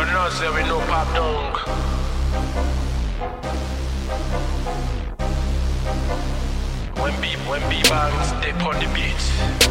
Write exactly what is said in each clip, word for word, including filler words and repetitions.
You know, say we no pop dunk. When B, when B bangs, they on the beats.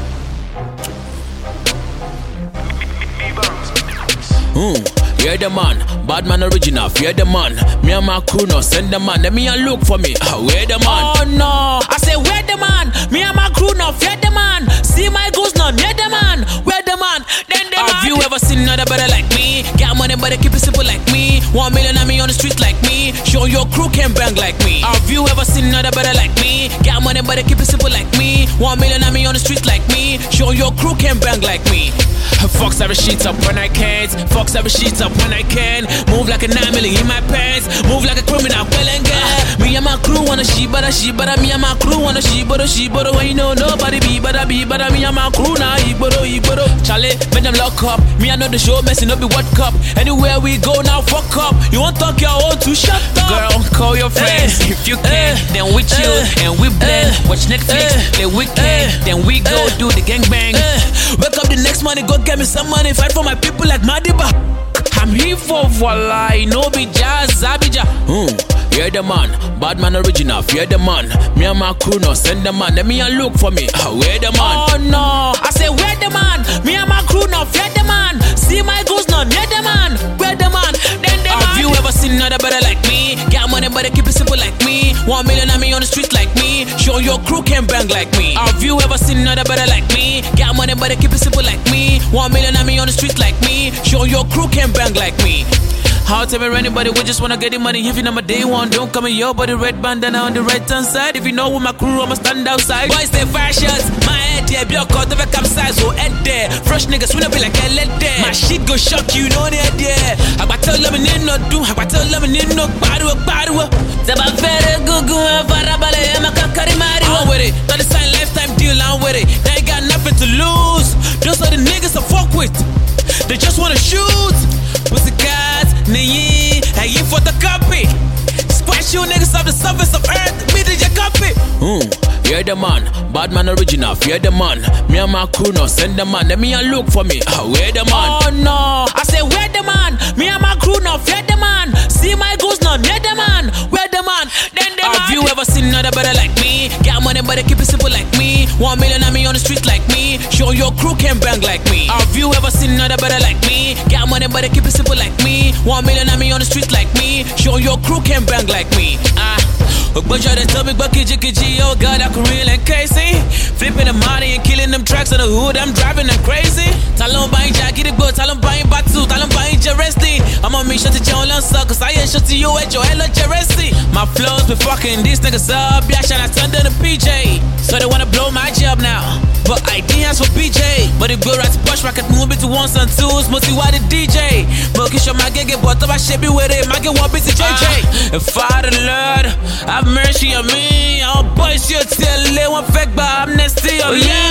B bangs. Hmm, you're the man, bad man original, fear the man. Me and my crew no send the man, let me and look for me. Ah, where the man? Oh no, I say where the man? Me and my crew no fear the man. See my goose no near the man. Where the man? Then the man. Have you ever seen another better like me? Got money but they keep it simple like me. One million of me on the streets like me. Show your crew can bang like me. Have you ever seen another better like me? Got money but they keep it simple like me. One million of me on the streets like me. Show your crew can bang like me. Fox every sheets up when I can't. Fox every sheets up when I can. Move like a nine milli in my pants. Move like a criminal, well and good. Me and my crew wanna she better, she better. Me and my crew wanna she better, she better. When you know nobody be better, be better. Me and my crew now, he better, he better. Charlie, make them lock up. Me I know the show messing up the World Cup. Anywhere we go now, fuck up. You want talk your own to shut up. Girl, call your friends Eh, if you can. eh, Then we chill eh, and we blend. eh, Watch Netflix, eh, play weekend. eh, Then we go eh, do the gangbang. Eh, wake up the next morning, go get me some money. Fight for my people like Madiba. I'm here for voila, no be jazz, Abija. Hmm, you're the man, bad man original, fear the man. Me and my crew no send the man, let me and look for me. Ah, where the man? Oh no, I say where the man? Me and my crew no fear the man. See my goose no near the man. Where the man? Then the Have man. you ever seen another better like me? Got money but they keep it simple like me. One million of me on the streets like me. Show your crew can bang like me. Have you ever seen another better like me? Got money but they keep it simple like me. One million of me on the streets like me. Show your crew can bang like me. How tell me anybody we just wanna get the money. If you know my day one, don't come in your body red bandana on the right hand side. If you know with my crew, I'ma stand outside. Boys they fashions, my head there, be a cut of a capsize or head there. Fresh niggas wanna be like a lead there. My shit go shock you, know that there. I got tell them in no do, I got tell them in no badu badu. Zaba fere gugu farabale makakari mari. I'm with it, thirty sign lifetime deal, I'm with it. They ain't got nothing to lose. Those are the niggas I fuck with. They just wanna shoot. Pussy cats, nigga, hey, you for the copy. Squash you niggas off the surface of earth, me did your copy. Hmm, you're the man, bad man original, fear the man. Me and my crew no send the man, let me and look for me. Ah, where the man? Oh no, I say where the man? Me and my crew no fear the man. See my goose no near the man. Where the man? Then the Have man. you ever seen another better like me? Got money but they keep it simple like me. One million of me on the streets like me. Show your crew can bang like me. Have you ever seen another better like me? Got money but they keep it simple like me. One million of me on the streets like me. Show your crew can bang like me. Ah, but you tell me but kiji kiji, oh God, I can real and crazy. Flipping the money and killing them tracks on the hood, I'm driving them crazy. Talon buying jacket, the boat, talon buying batu, talon buying jeresti. I'm on me shut to your own suck, cause I ain't shut to you at your hello jeresti. My flows be fucking these niggas up, yeah, shine I turned to the P J. So they wanna blow my job now, but I didn't ask for P J. But it go right to push rocket, move it to ones and twos, mostly why the D J. But kiss your my get but I should be with it, my get one bit to J J. If I the Lord, have mercy on me. Oh boys, you tell they want fake by amnesty on me.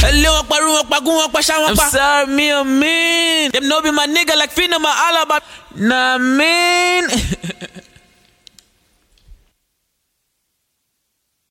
I'm sorry, me, I mean. Them no be my nigga like Fina, my all about. Nah, mean.